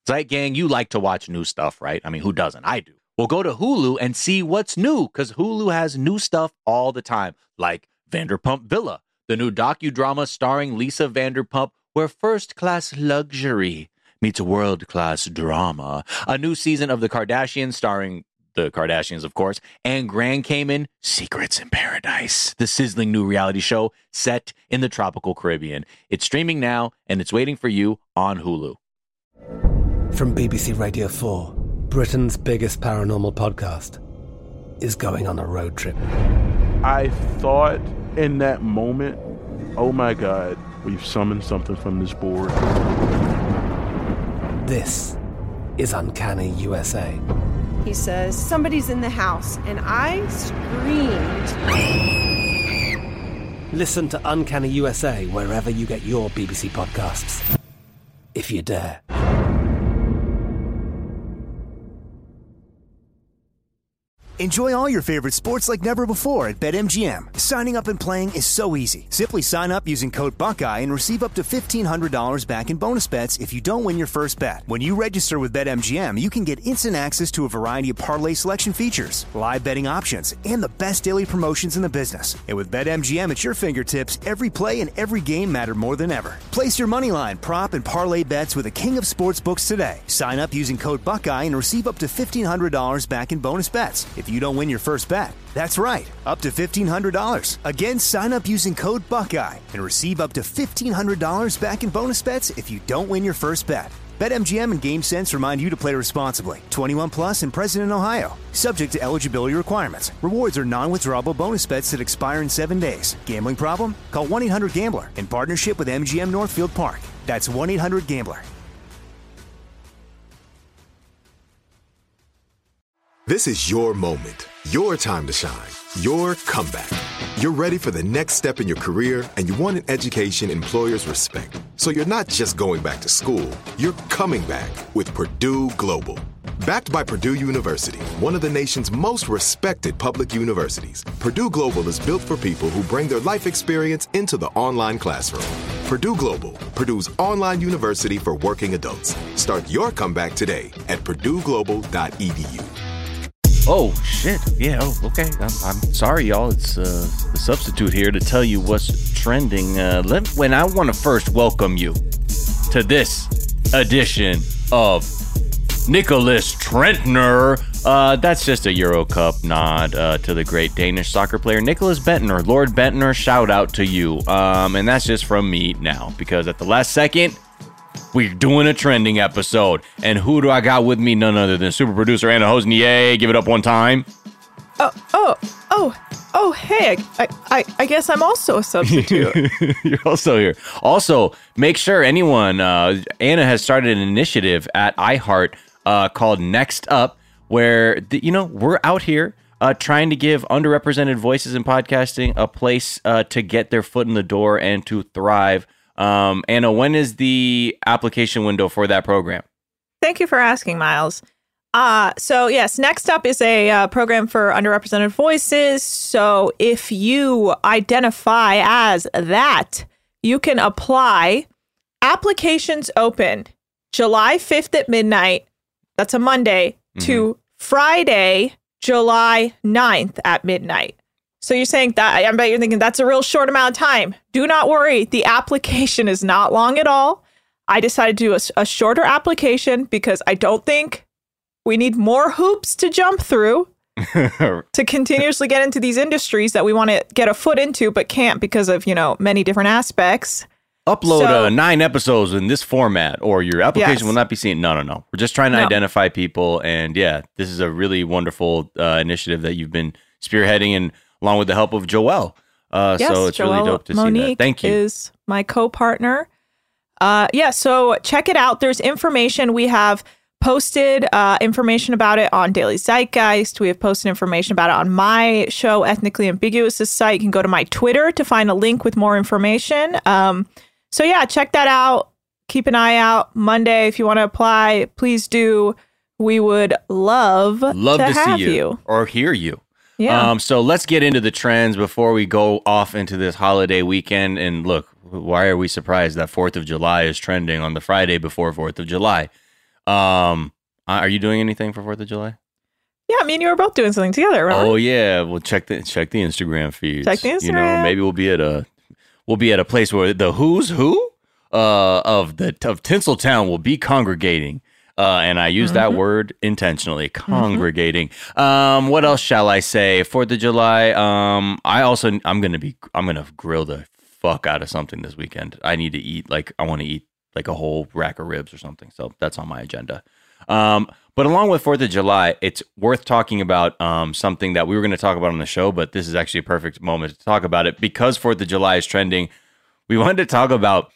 Zeit Gang, you like to watch new stuff, right? I mean, who doesn't? I do. Well, go to Hulu and see what's new, because Hulu has new stuff all the time, like Vanderpump Villa, the new docudrama starring Lisa Vanderpump, where first-class luxury meets world-class drama. A new season of The Kardashians starring the Kardashians, of course, and Grand Cayman, Secrets in Paradise, the sizzling new reality show set in the tropical Caribbean. It's streaming now, and it's waiting for you on Hulu. From BBC Radio 4, Britain's biggest paranormal podcast is going on a road trip. I thought in that moment, oh my God, we've summoned something from this board. This is Uncanny USA. He says, somebody's in the house, and I screamed. Listen to Uncanny USA wherever you get your BBC podcasts, if you dare. Enjoy all your favorite sports like never before at BetMGM. Signing up and playing is so easy. Simply sign up using code Buckeye and receive up to $1,500 back in bonus bets if you don't win your first bet. When you register with BetMGM, you can get instant access to a variety of parlay selection features, live betting options, and the best daily promotions in the business. And with BetMGM at your fingertips, every play and every game matter more than ever. Place your moneyline, prop, and parlay bets with the king of sportsbooks today. Sign up using code Buckeye and receive up to $1,500 back in bonus bets if you don't win your first bet. That's right, up to $1,500. Again, sign up using code Buckeye and receive up to $1,500 back in bonus bets if you don't win your first bet. BetMGM and GameSense remind you to play responsibly. 21 plus and present in Ohio. Subject to eligibility requirements. Rewards are non-withdrawable bonus bets that expire in 7 days. Gambling problem? Call 1-800-GAMBLER in partnership with MGM Northfield Park. That's 1-800-GAMBLER. This is your moment, your time to shine, your comeback. You're ready for the next step in your career, and you want an education employers respect. So you're not just going back to school, you're coming back with Purdue Global. Backed by Purdue University, one of the nation's most respected public universities, Purdue Global is built for people who bring their life experience into the online classroom. Purdue Global, Purdue's online university for working adults. Start your comeback today at purdueglobal.edu. Oh, shit. Yeah, okay. I'm sorry, y'all. It's the substitute here to tell you what's trending. When I want to first welcome you to this edition of Nicholas Trentner. That's just a Euro Cup nod to the great Danish soccer player Nicholas Bentner. Lord Bentner, shout out to you. And that's just from me now, because at the last second, we're doing a trending episode. And who do I got with me? None other than super producer Anna Hosnier. Give it up one time. Hey, I guess I'm also a substitute. You're also here. Also, make sure anyone, Anna has started an initiative at iHeart called Next Up, where, we're out here trying to give underrepresented voices in podcasting a place to get their foot in the door and to thrive. Anna, when is the application window for that program? Thank you for asking, Miles. So yes, Next Up is a program for underrepresented voices. So if you identify as that, you can apply. Applications open July 5th at midnight. That's a Monday to Friday, July 9th at midnight. So you're saying that, I bet you're thinking that's a real short amount of time. Do not worry. The application is not long at all. I decided to do a shorter application because I don't think we need more hoops to jump through to continuously get into these industries that we want to get a foot into, but can't because of, many different aspects. Upload 9 episodes in this format or your application will not be seen. No. We're just trying to identify people. And yeah, this is a really wonderful initiative that you've been spearheading, and along with the help of Joelle. So it's really dope to see that. Thank you. Is my co-partner. So check it out. There's information. We have posted information about it on Daily Zeitgeist. We have posted information about it on my show, Ethnically Ambiguous' site. You can go to my Twitter to find a link with more information. So yeah, check that out. Keep an eye out. Monday, if you want to apply, please do. We would love to have see you or hear you. Yeah. So let's get into the trends before we go off into this holiday weekend. And look, why are we surprised that 4th of July is trending on the Friday before 4th of July? Are you doing anything for 4th of July? Yeah, me and you were both doing something together, remember? Oh yeah, well check the Instagram feeds. Check the Instagram. You know, maybe we'll be at a place where the who's who of Tinseltown will be congregating. And I use that word intentionally, congregating. What else shall I say? 4th of July. I'm gonna grill the fuck out of something this weekend. I need to eat I want to eat like a whole rack of ribs or something. So that's on my agenda. But along with 4th of July, it's worth talking about something that we were going to talk about on the show, but this is actually a perfect moment to talk about it because 4th of July is trending. We wanted to talk about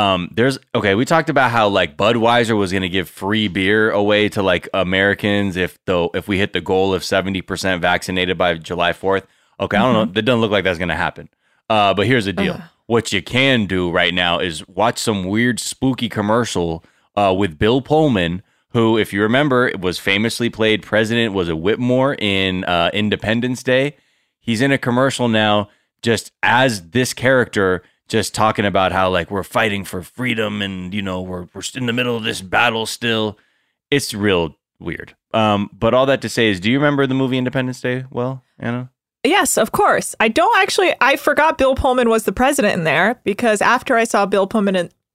we talked about how like Budweiser was going to give free beer away to like Americans if we hit the goal of 70% vaccinated by July 4th. Okay, I don't know. That doesn't look like that's going to happen. But here's the deal. What you can do right now is watch some weird spooky commercial with Bill Pullman, who, if you remember, was famously played President, was a Whitmore in Independence Day. He's in a commercial now just as this character, just talking about how like we're fighting for freedom and, you know, we're in the middle of this battle still. It's real weird. But all that to say is, do you remember the movie Independence Day? Well, Anna? Yes, of course. I forgot Bill Pullman was the president in there because after I saw Bill Pullman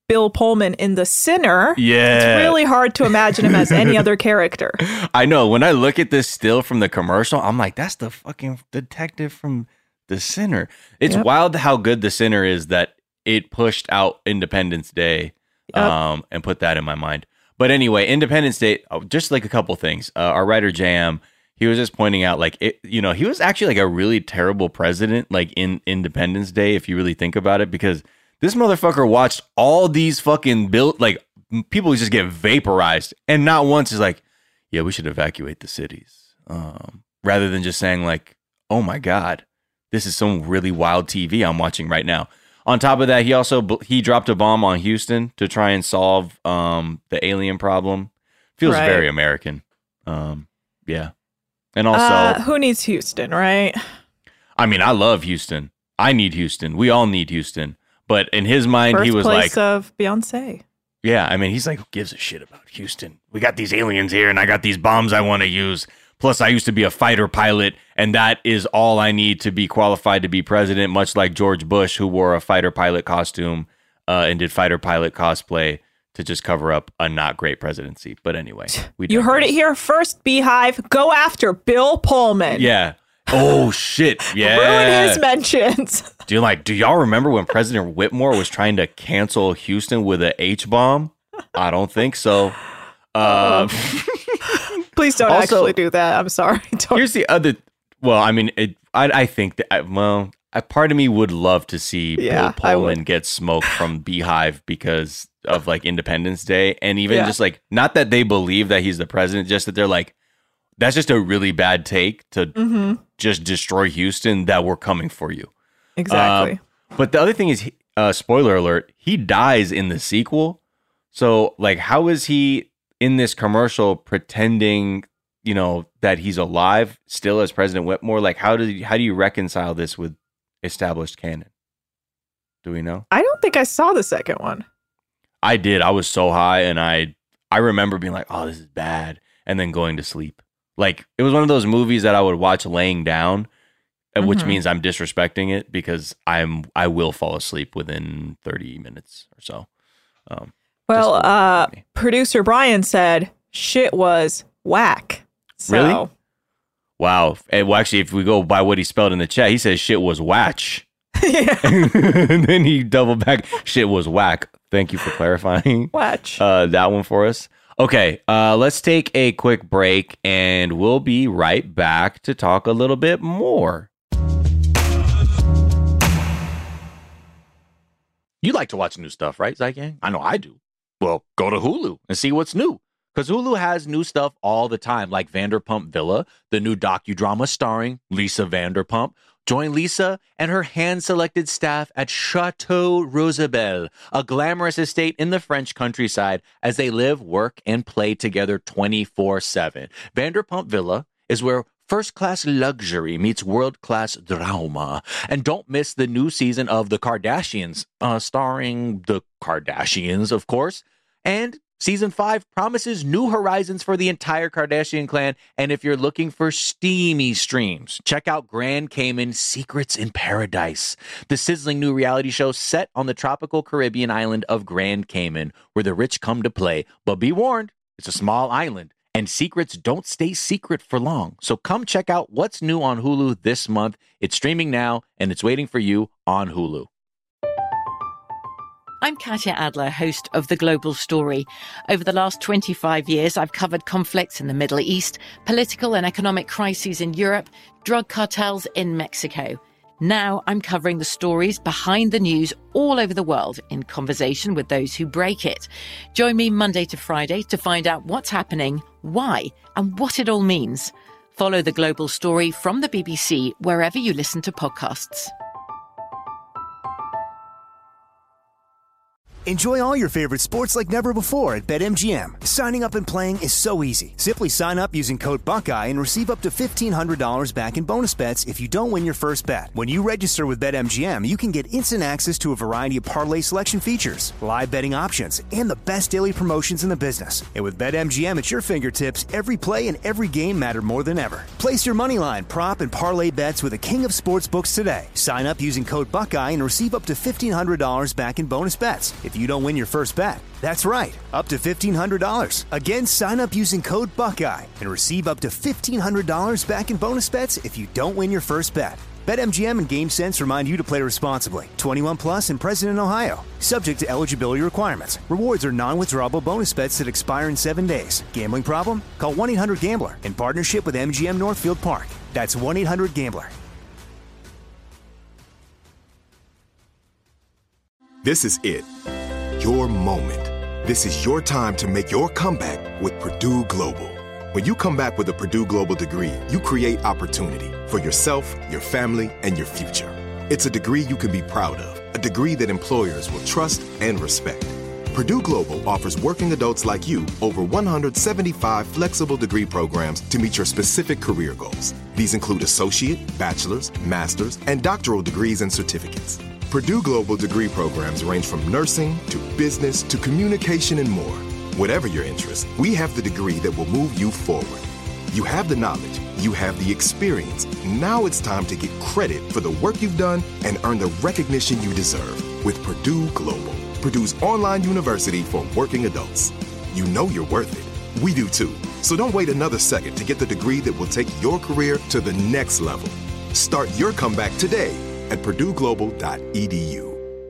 in The Sinner, it's really hard to imagine him as any other character. I know. When I look at this still from the commercial, I'm like, that's the fucking detective from The Sinner. It's wild how good The Sinner is that it pushed out Independence Day and put that in my mind. But anyway, Independence Day, just like a couple things. Our writer, JM, he was just pointing out, like, he was actually like a really terrible president, like in Independence Day, if you really think about it, because this motherfucker watched all these fucking people just get vaporized. And not once is like, yeah, we should evacuate the cities. Rather than just saying like, oh my God, this is some really wild TV I'm watching right now. On top of that, he dropped a bomb on Houston to try and solve the alien problem. Feels very American. Yeah. And also, who needs Houston, right? I mean, I love Houston. I need Houston. We all need Houston. But in his mind, he was like, of Beyonce. Yeah, I mean, he's like, who gives a shit about Houston? We got these aliens here, and I got these bombs I want to use. Plus, I used to be a fighter pilot, and that is all I need to be qualified to be president, much like George Bush, who wore a fighter pilot costume and did fighter pilot cosplay to just cover up a not great presidency. But anyway, you heard it here first, Beehive. Go after Bill Pullman. Yeah. Oh, shit. Yeah. Ruin his mentions. Do y'all remember when President Whitmore was trying to cancel Houston with an H-bomb? I don't think so. Please don't actually do that. I'm sorry. Here's the other. Well, I mean, I think that, a part of me would love to see Bill Pullman get smoked from Beehive because of like Independence Day. And even just like, not that they believe that he's the president, just that they're like, that's just a really bad take to just destroy Houston, that we're coming for you. Exactly. But the other thing is, spoiler alert, he dies in the sequel. So like, how is he in this commercial pretending, that he's alive still as President Whitmore? Like, how do you reconcile this with established canon? Do we know? I don't think I saw the second one. I did. I was so high, and I remember being like, oh, this is bad, and then going to sleep. Like, it was one of those movies that I would watch laying down, which means I'm disrespecting it because I will fall asleep within 30 minutes or so. Producer Brian said shit was whack. So. Really? Wow. And well, actually, if we go by what he spelled in the chat, he says shit was watch. Yeah. And then he doubled back. Shit was whack. Thank you for clarifying. Watch. That one for us. Okay, let's take a quick break, and we'll be right back to talk a little bit more. You like to watch new stuff, right, Zygang? I know I do. Well, go to Hulu and see what's new. Because Hulu has new stuff all the time, like Vanderpump Villa, the new docudrama starring Lisa Vanderpump. Join Lisa and her hand-selected staff at Chateau Rosabelle, a glamorous estate in the French countryside, as they live, work, and play together 24/7. Vanderpump Villa is where first-class luxury meets world-class drama. And don't miss the new season of The Kardashians, starring the Kardashians, of course. And Season 5 promises new horizons for the entire Kardashian clan, and if you're looking for steamy streams, check out Grand Cayman Secrets in Paradise, the sizzling new reality show set on the tropical Caribbean island of Grand Cayman, where the rich come to play. But be warned, it's a small island, and secrets don't stay secret for long. So come check out what's new on Hulu this month. It's streaming now, and it's waiting for you on Hulu. I'm Katya Adler, host of The Global Story. Over the last 25 years, I've covered conflicts in the Middle East, political and economic crises in Europe, drug cartels in Mexico. Now I'm covering the stories behind the news all over the world in conversation with those who break it. Join me Monday to Friday to find out what's happening, why, and what it all means. Follow The Global Story from the BBC wherever you listen to podcasts. Enjoy all your favorite sports like never before at BetMGM. Signing up and playing is so easy. Simply sign up using code Buckeye and receive up to $1,500 back in bonus bets if you don't win your first bet. When you register with BetMGM, you can get instant access to a variety of parlay selection features, live betting options, and the best daily promotions in the business. And with BetMGM at your fingertips, every play and every game matter more than ever. Place your moneyline, prop, and parlay bets with the king of sportsbooks today. Sign up using code Buckeye and receive up to $1,500 back in bonus bets if you don't win your first bet. That's right, up to $1,500. Again, sign up using code Buckeye and receive up to $1,500 back in bonus bets if you don't win your first bet. BetMGM and GameSense remind you to play responsibly. 21 plus and present in Ohio. Subject to eligibility requirements. Rewards are non-withdrawable bonus bets that expire in 7 days. Gambling problem? Call 1-800-GAMBLER in partnership with MGM Northfield Park. That's 1-800-GAMBLER. This is it. Your moment. This is your time to make your comeback with Purdue Global. When you come back with a Purdue Global degree, you create opportunity for yourself, your family, and your future. It's a degree you can be proud of, a degree that employers will trust and respect. Purdue Global offers working adults like you over 175 flexible degree programs to meet your specific career goals. These include associate, bachelor's, master's, and doctoral degrees and certificates. Purdue Global degree programs range from nursing to business to communication and more. Whatever your interest, we have the degree that will move you forward. You have the knowledge, you have the experience. Now it's time to get credit for the work you've done and earn the recognition you deserve with Purdue Global, Purdue's online university for working adults. You know you're worth it. We do too. So don't wait another second to get the degree that will take your career to the next level. Start your comeback today at purdueglobal.edu.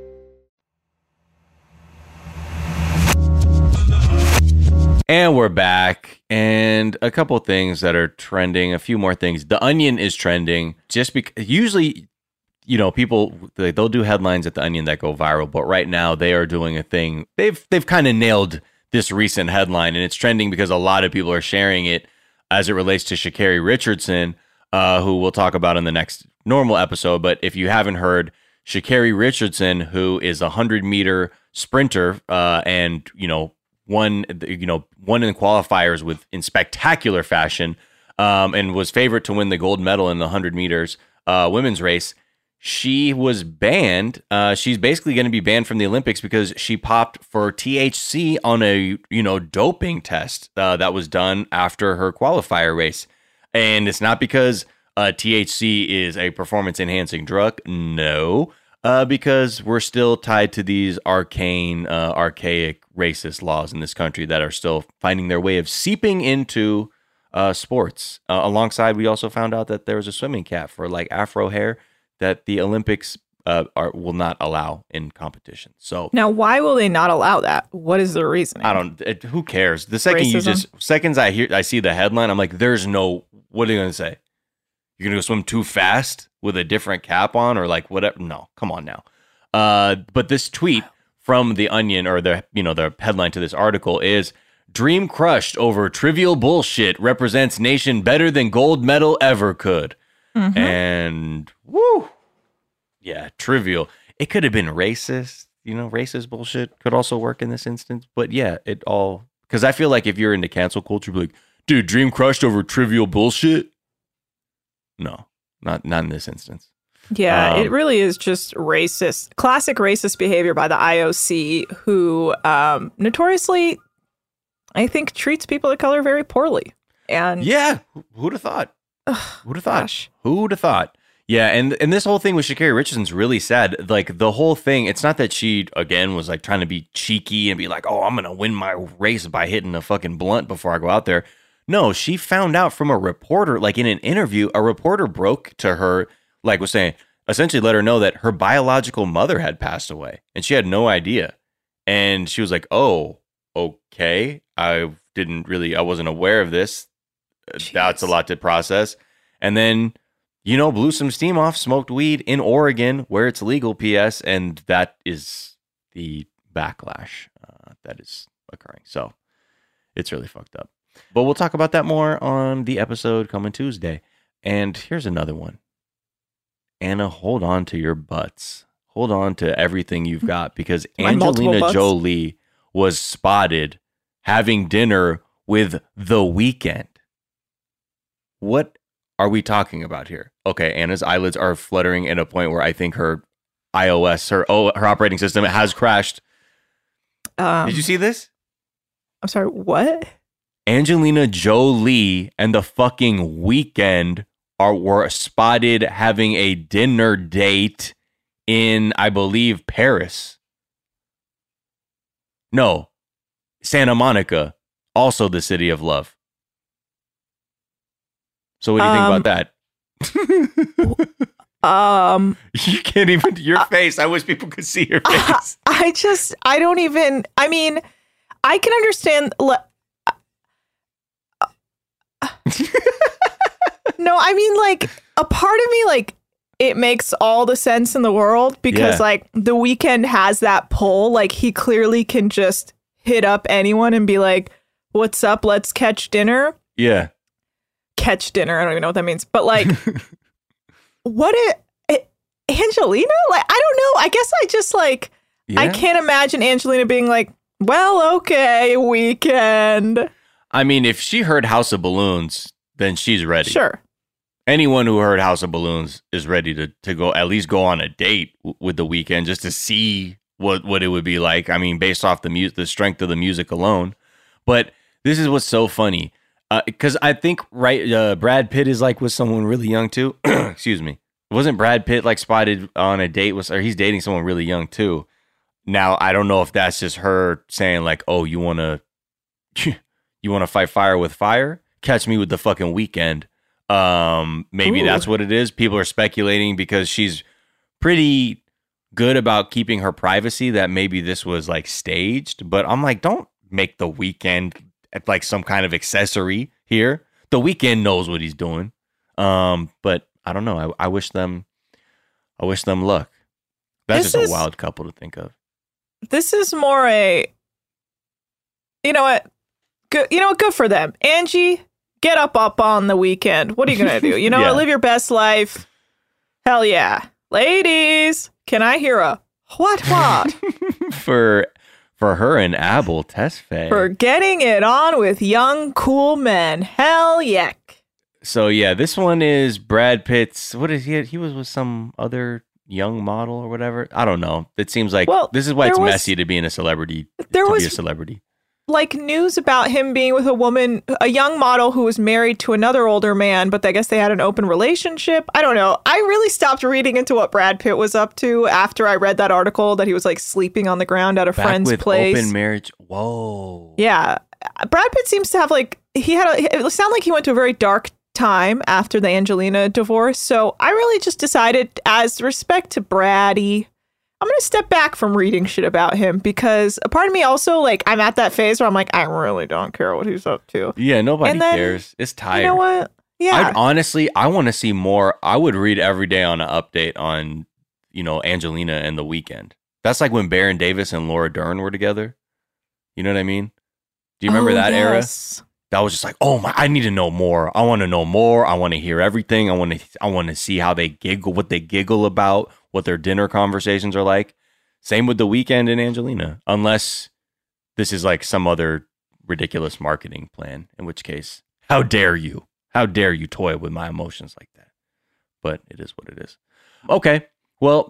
And we're back, and a couple of things that are trending, a few more things. The Onion is trending just because usually, you know, people, they'll do headlines at The Onion that go viral, but right now they are doing a thing. They've kind of nailed this recent headline, and it's trending because a lot of people are sharing it as it relates to Sha'Carri Richardson, who we'll talk about in the next normal episode. But if you haven't heard, Sha'Carri Richardson, who is a 100-meter sprinter, and won in qualifiers in spectacular fashion, and was favored to win the gold medal in the 100 meters women's race. She was banned. She's basically going to be banned from the Olympics because she popped for THC on a doping test that was done after her qualifier race. And it's not because THC is a performance-enhancing drug. No, because we're still tied to these archaic, racist laws in this country that are still finding their way of seeping into sports. Alongside, we also found out that there was a swimming cap for afro hair that the Olympics will not allow in competition. So now, why will they not allow that? What is the reason? Who cares? The second seconds I see the headline, I'm like, there's no. What are you going to say? You're going to go swim too fast with a different cap on, or whatever? No, come on now. But this tweet from The Onion, or the headline to this article is: "Dream crushed over trivial bullshit represents nation better than gold medal ever could." Mm-hmm. And woo, yeah, trivial. It could have been racist. Racist bullshit could also work in this instance. But yeah, it all, because I feel like if you're into cancel culture, be like, dude, dream crushed over trivial bullshit. No, not in this instance. Yeah, it really is just classic racist behavior by the IOC, who notoriously I think treats people of color very poorly. And Yeah, who'd have thought? Who'd have thought? gosh. Who'd have thought? Yeah, and this whole thing with Sha'Carri Richardson's really sad. Like, the whole thing, it's not that she, again, was like trying to be cheeky and be like, oh, I'm going to win my race by hitting a fucking blunt before I go out there. No, she found out from a reporter, like in an interview, a reporter broke to her, like was saying, essentially let her know that her biological mother had passed away and she had no idea. And she was like, oh, okay. I wasn't aware of this. That's a lot to process. And then, blew some steam off, smoked weed in Oregon where it's legal, PS. And that is the backlash that is occurring. So it's really fucked up. But we'll talk about that more on the episode coming Tuesday. And here's another one. Anna, hold on to your butts. Hold on to everything you've got, because Angelina Jolie was spotted having dinner with The Weeknd. What are we talking about here? Okay, Anna's eyelids are fluttering at a point where I think her iOS, her operating system, has crashed. Did you see this? I'm sorry, what? Angelina Jolie and The fucking Weeknd were spotted having a dinner date in, I believe, Paris. No, Santa Monica, also the city of love. So what do you think about that? You can't even, your face. I wish people could see your face. I can understand. No, I mean, like, a part of me, like, it makes all the sense in the world because, like, The Weeknd has that pull. Like, he clearly can just hit up anyone and be like, what's up? Let's catch dinner. Yeah. Catch dinner. I don't even know what that means. But, like, Angelina? Like, I don't know. I guess I just, like, I can't imagine Angelina being like, well, okay, Weeknd. I mean, if she heard House of Balloons, then she's ready. Sure. Anyone who heard House of Balloons is ready to go, at least go on a date with The Weeknd just to see what it would be like. I mean, based off the strength of the music alone. But this is what's so funny. Because I think, Brad Pitt is like with someone really young too. Excuse me. Wasn't Brad Pitt like spotted on a date or he's dating someone really young too? Now, I don't know if that's just her saying like, oh, you want to fight fire with fire? Catch me with the fucking Weeknd. Maybe that's what it is. People are speculating because she's pretty good about keeping her privacy that maybe this was like staged. But I'm like, don't make The Weeknd like some kind of accessory here. The Weeknd knows what he's doing. But I don't know. I wish them luck. That's just a wild couple to think of. This is more you know what? Good. You know what? Good for them. Angie, get up on The Weeknd. What are you going to do? You know what? Live your best life. Hell yeah. Ladies, can I hear a what? For her and Abel Tesfaye. For getting it on with young, cool men. Hell yeah. So yeah, this one is Brad Pitt's, what is he? He was with some other young model or whatever. I don't know. It seems like this is why it's messy to be a celebrity. Be a celebrity. Like news about him being with a young model who was married to another older man, but I guess they had an open relationship. I don't know. I really stopped reading into what Brad Pitt was up to after I read that article that he was like sleeping on the ground at a friend's place. Open marriage. Whoa. Yeah. Brad Pitt seems to have like, it sounded like he went to a very dark time after the Angelina divorce. So I really just decided, as respect to Braddy, I'm going to step back from reading shit about him because a part of me also, like, I'm at that phase where I'm like, I really don't care what he's up to. Yeah, nobody cares. It's tired. You know what? Yeah. I want to see more. I would read every day on an update on, Angelina and The Weeknd. That's like when Baron Davis and Laura Dern were together. You know what I mean? Do you remember that era? That was just like, oh my, I need to know more. I want to know more. I want to hear everything. I want to see how they giggle, what they giggle about, what their dinner conversations are like. Same with The Weeknd and Angelina, unless this is like some other ridiculous marketing plan, in which case, how dare you? How dare you toy with my emotions like that? But it is what it is. Okay. Well,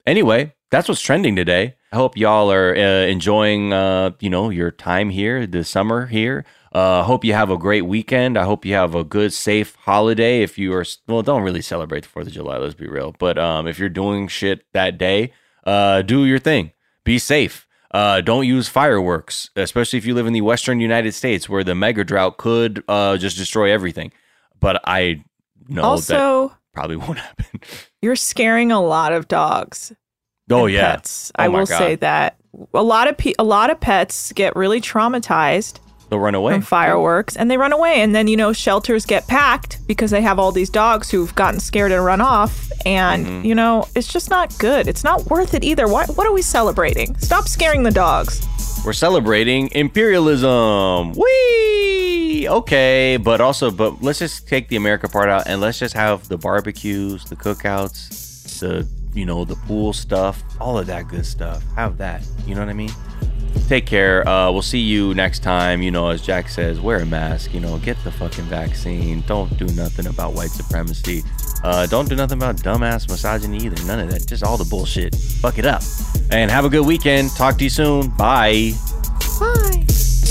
Anyway, that's what's trending today. I hope y'all are enjoying, your time here, the summer here. Hope you have a great weekend. I hope you have a good, safe holiday. If you are, don't really celebrate the 4th of July, let's be real. But if you're doing shit that day, do your thing. Be safe. Don't use fireworks, especially if you live in the Western United States where the mega drought could just destroy everything. But I know also, that probably won't happen. You're scaring a lot of dogs. Oh yeah, pets. I will say that a lot of pets get really traumatized. They'll run away from fireworks, and they run away, and then shelters get packed because they have all these dogs who've gotten scared and run off, and it's just not good. It's not worth it either. What are we celebrating? Stop scaring the dogs. We're celebrating imperialism. Whee! Okay, but let's just take the America part out, and let's just have the barbecues, the cookouts, the pool stuff, all of that good stuff. Have that. You know what I mean? Take care. We'll see you next time. As Jack says, wear a mask. Get the fucking vaccine. Don't do nothing about white supremacy. Don't do nothing about dumbass misogyny either. None of that. Just all the bullshit. Fuck it up. And have a good weekend. Talk to you soon. Bye. Bye.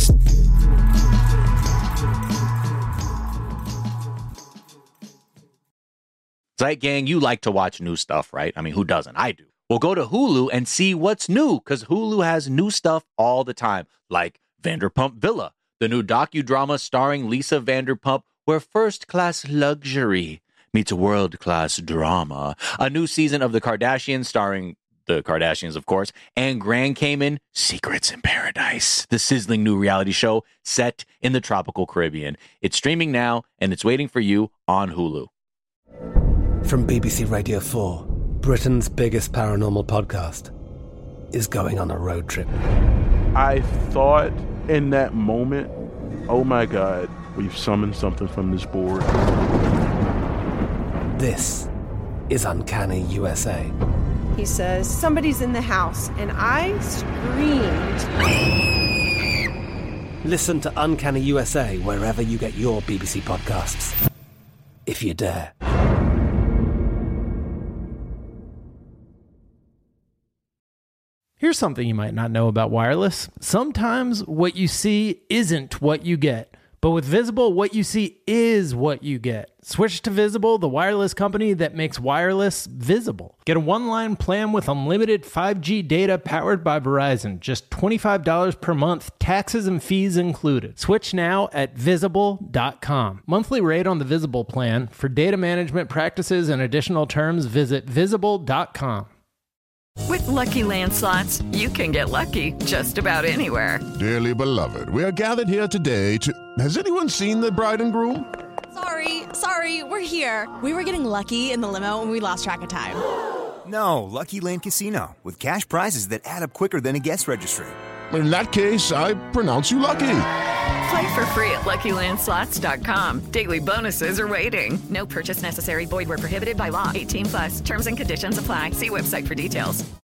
Zeit Gang, you like to watch new stuff, right? I mean, who doesn't? I do. Well, go to Hulu and see what's new, because Hulu has new stuff all the time, like Vanderpump Villa, the new docudrama starring Lisa Vanderpump, where first-class luxury meets world-class drama. A new season of The Kardashians, starring the Kardashians, of course, and Grand Cayman, Secrets in Paradise, the sizzling new reality show set in the tropical Caribbean. It's streaming now, and it's waiting for you on Hulu. From BBC Radio 4, Britain's biggest paranormal podcast is going on a road trip. I thought in that moment, oh my God, we've summoned something from this board. This is Uncanny USA. He says, somebody's in the house, and I screamed. Listen to Uncanny USA wherever you get your BBC podcasts, if you dare. Here's something you might not know about wireless. Sometimes what you see isn't what you get. But with Visible, what you see is what you get. Switch to Visible, the wireless company that makes wireless visible. Get a one-line plan with unlimited 5G data powered by Verizon. Just $25 per month, taxes and fees included. Switch now at Visible.com. Monthly rate on the Visible plan. For data management practices and additional terms, visit Visible.com. With Lucky Land Slots, you can get lucky just about anywhere. Dearly beloved, we are gathered here today to... Has anyone seen the bride and groom? Sorry, we're here. We were getting lucky in the limo and we lost track of time. No, Lucky Land Casino, with cash prizes that add up quicker than a guest registry. In that case, I pronounce you lucky. Play for free at LuckyLandSlots.com. Daily bonuses are waiting. No purchase necessary. Void where prohibited by law. 18+. Terms and conditions apply. See website for details.